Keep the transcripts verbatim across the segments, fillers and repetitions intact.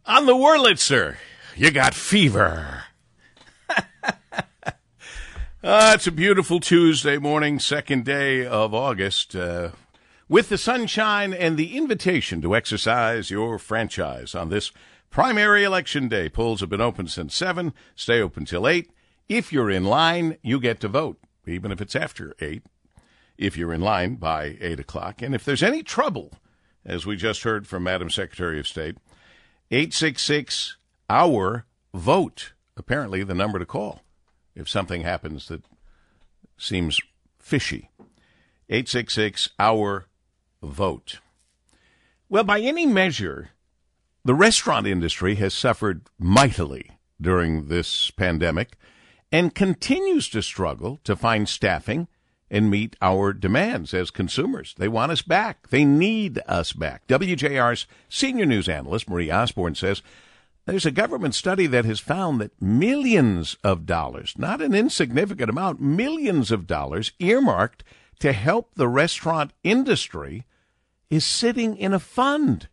On the Wurlitzer, you got fever. uh, it's a beautiful Tuesday morning, second day of August, uh, with the sunshine and the invitation to exercise your franchise on this primary election day. Polls have been open since seven, stay open till eight. If you're in line, you get to vote, even if it's after eight, if you're in line by eight o'clock. And if there's any trouble, as we just heard from Madam Secretary of State, eight six six, our vote, apparently the number to call if something happens that seems fishy. eight six six, our vote. Well, by any measure, the restaurant industry has suffered mightily during this pandemic and continues to struggle to find staffing and meet our demands as consumers. They want us back. They need us back. W J R's senior news analyst, Marie Osborne, says there's a government study that has found that millions of dollars, not an insignificant amount, millions of dollars earmarked to help the restaurant industry is sitting in a fund.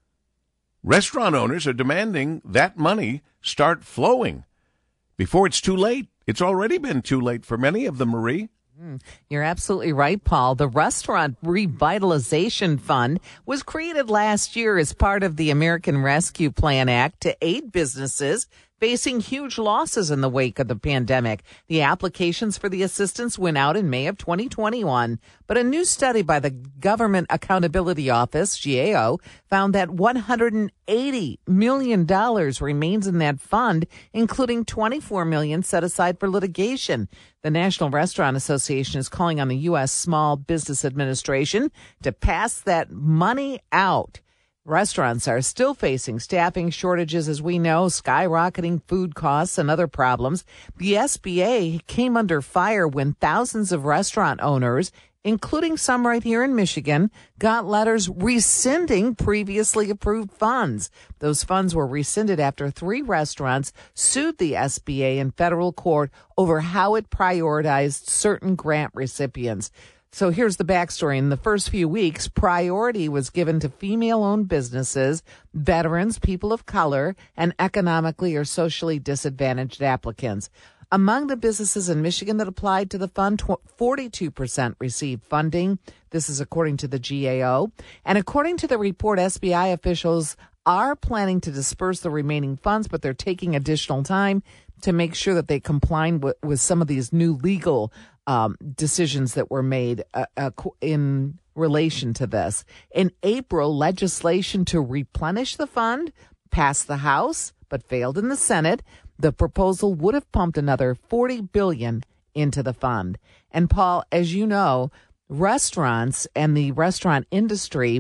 Restaurant owners are demanding that money start flowing before it's too late. It's already been too late for many of them, Marie. You're absolutely right, Paul. The Restaurant Revitalization Fund was created last year as part of the American Rescue Plan Act to aid businesses facing huge losses in the wake of the pandemic. The applications for the assistance went out in May of twenty twenty-one, but a new study by the Government Accountability Office, G A O, found that one hundred eighty million dollars remains in that fund, including twenty-four million dollars set aside for litigation. The National Restaurant Association is calling on the U S Small Business Administration to pass that money out. Restaurants are still facing staffing shortages, as we know, skyrocketing food costs and other problems. The S B A came under fire when thousands of restaurant owners, including some right here in Michigan, got letters rescinding previously approved funds. Those funds were rescinded after three restaurants sued the S B A in federal court over how it prioritized certain grant recipients. So here's the backstory. In the first few weeks, priority was given to female-owned businesses, veterans, people of color, and economically or socially disadvantaged applicants. Among the businesses in Michigan that applied to the fund, forty-two percent received funding. This is according to the G A O. And according to the report, S B I officials are planning to disperse the remaining funds, but they're taking additional time to make sure that they comply with, with some of these new legal um, decisions that were made uh, uh, in relation to this. In April, legislation to replenish the fund passed the House, but failed in the Senate. The proposal would have pumped another forty billion dollars into the fund. And Paul, as you know, restaurants and the restaurant industry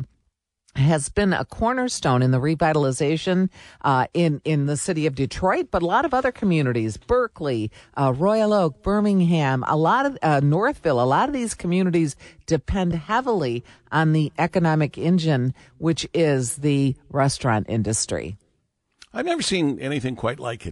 has been a cornerstone in the revitalization uh, in, in the city of Detroit, but a lot of other communities, Berkeley, uh, Royal Oak, Birmingham, a lot of uh, Northville, a lot of these communities depend heavily on the economic engine, which is the restaurant industry. I've never seen anything quite like it.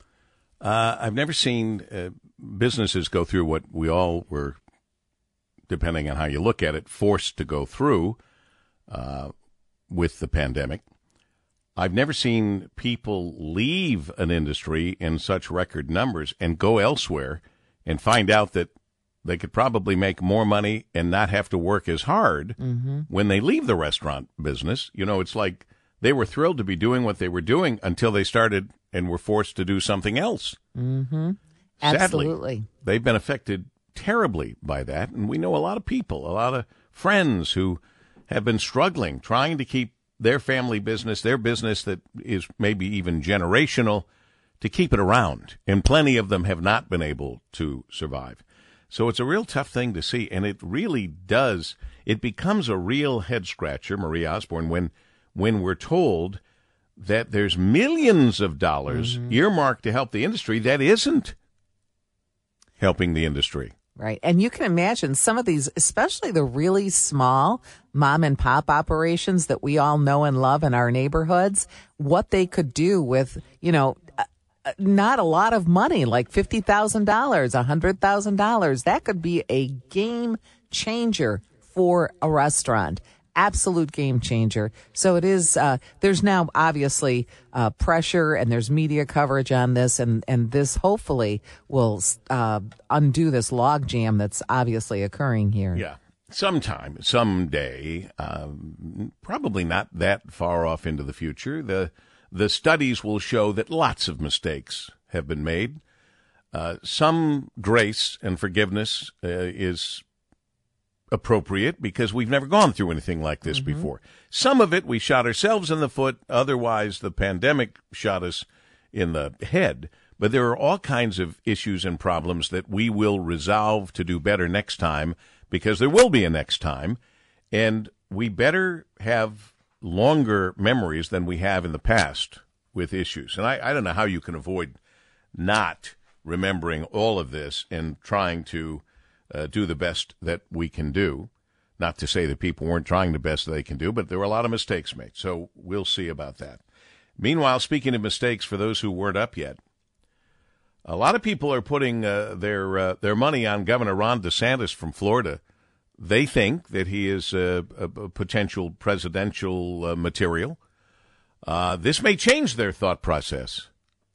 Uh, I've never seen uh, businesses go through what we all were, depending on how you look at it, forced to go through uh, with the pandemic. I've never seen people leave an industry in such record numbers and go elsewhere and find out that they could probably make more money and not have to work as hard mm-hmm. when they leave the restaurant business. You know, it's like they were thrilled to be doing what they were doing until they started and were forced to do something else. Mm-hmm. Sadly, Absolutely. they've been affected terribly by that, and we know a lot of people, a lot of friends who have been struggling, trying to keep their family business, their business that is maybe even generational, to keep it around, and plenty of them have not been able to survive. So it's a real tough thing to see, and it really does, it becomes a real head-scratcher, Marie Osborne, when when we're told that there's millions of dollars mm-hmm. earmarked to help the industry that isn't helping the industry. Right. And you can imagine some of these, especially the really small mom and pop operations that we all know and love in our neighborhoods, what they could do with, you know, not a lot of money, like fifty thousand dollars, one hundred thousand dollars. That could be a game changer for a restaurant. absolute game changer. So it is, uh, there's now obviously uh, pressure and there's media coverage on this, and, and this hopefully will uh, undo this logjam that's obviously occurring here. Yeah. Sometime, someday, um, probably not that far off into the future, the the studies will show that lots of mistakes have been made. Uh, some grace and forgiveness uh, is appropriate because we've never gone through anything like this mm-hmm. before. Some of it we shot ourselves in the foot. Otherwise, the pandemic shot us in the head. But there are all kinds of issues and problems that we will resolve to do better next time, because there will be a next time, and we better have longer memories than we have in the past with issues. And I, I don't know how you can avoid not remembering all of this and trying to uh, do the best that we can do. Not to say that people weren't trying the best they can do, but there were a lot of mistakes made, so we'll see about that. Meanwhile, speaking of mistakes, for those who weren't up yet, a lot of people are putting uh, their uh, their money on Governor Ron DeSantis from Florida. They think that he is uh, a, a potential presidential uh, material. Uh, this may change their thought process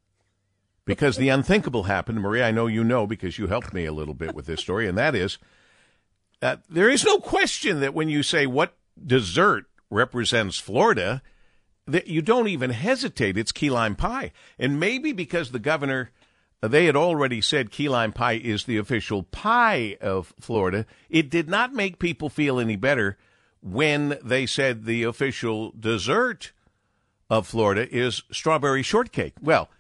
because the unthinkable happened. Maria, I know you know because you helped me a little bit with this story, and that is that there is no question that when you say what dessert represents Florida, that you don't even hesitate. It's key lime pie. And maybe because the governor, they had already said key lime pie is the official pie of Florida, it did not make people feel any better when they said the official dessert of Florida is strawberry shortcake. Well,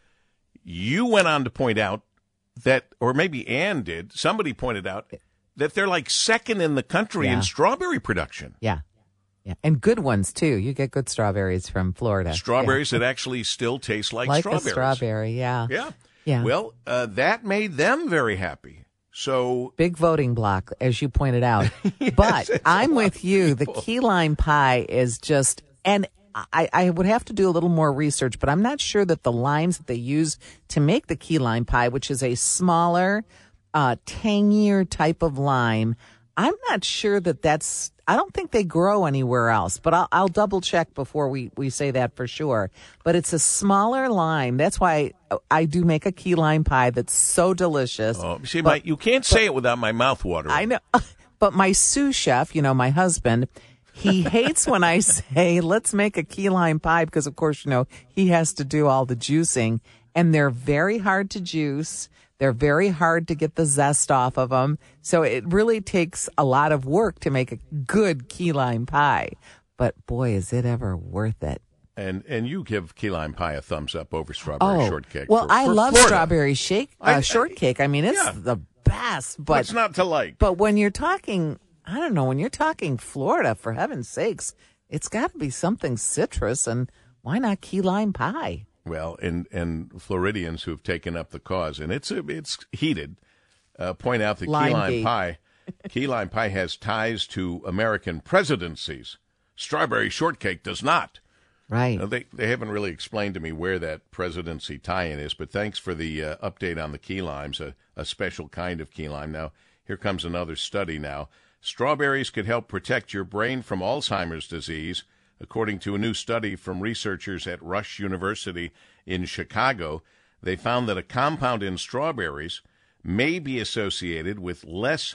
you went on to point out that, or maybe Ann did, somebody pointed out that they're like second in the country Yeah. in strawberry production. Yeah. Yeah. And good ones, too. You get good strawberries from Florida. Strawberries yeah. that actually still taste like, like strawberries. a strawberry, yeah. Yeah. Yeah. Well, uh, that made them very happy. So big voting block, as you pointed out. Yes, but it's I'm a lot with of you. The people. key lime pie is just, and I, I would have to do a little more research, but I'm not sure that the limes that they use to make the key lime pie, which is a smaller, uh, tangier type of lime, I'm not sure that that's, I don't think they grow anywhere else, but I'll, I'll double check before we, we say that for sure. But it's a smaller lime. That's why I do make a key lime pie that's so delicious. Oh, see, but, my, you can't say it without my mouth watering. I know. But my sous chef, you know, my husband, he hates when I say, let's make a key lime pie because, of course, you know, he has to do all the juicing. And they're very hard to juice. They're very hard to get the zest off of them. So it really takes a lot of work to make a good key lime pie. But, boy, is it ever worth it. And and you give key lime pie a thumbs up over strawberry Oh, shortcake. well, for, I for love Florida. strawberry shake, uh, I- I- shortcake. I mean, it's Yeah. the best. But What's not to like? But when you're talking, I don't know, when you're talking Florida, for heaven's sakes, it's got to be something citrus, and why not key lime pie? Well, and, and Floridians who've taken up the cause, and it's a, it's heated, uh, point out that key lime Limegate. pie, key lime pie has ties to American presidencies. Strawberry shortcake does not. Right. Now, they they haven't really explained to me where that presidency tie-in is, but thanks for the uh, update on the key limes, a, a special kind of key lime. Now, here comes another study now. Strawberries could help protect your brain from Alzheimer's disease, according to a new study from researchers at Rush University in Chicago. They found that a compound in strawberries may be associated with less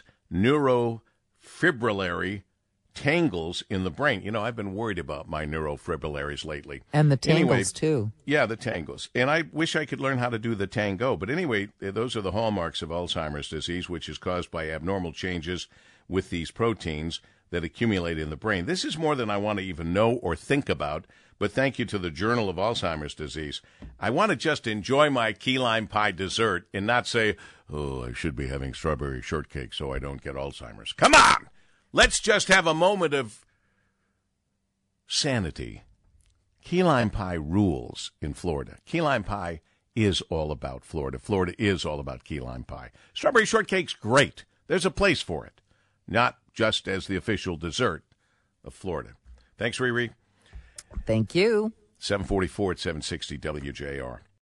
neurofibrillary tangles in the brain. You know, I've been worried about my neurofibrillaries lately. And the tangles, Anyway, too. Yeah, the tangles. And I wish I could learn how to do the tango. But anyway, those are the hallmarks of Alzheimer's disease, which is caused by abnormal changes with these proteins that accumulate in the brain. This is more than I want to even know or think about, but thank you to the Journal of Alzheimer's Disease. I want to just enjoy my key lime pie dessert and not say, oh, I should be having strawberry shortcake so I don't get Alzheimer's. Come on! Let's just have a moment of sanity. Key lime pie rules in Florida. Key lime pie is all about Florida. Florida is all about key lime pie. Strawberry shortcake's great. There's a place for it. Not just as the official dessert of Florida. Thanks, Riri. Thank you. seven forty-four at seven sixty W J R.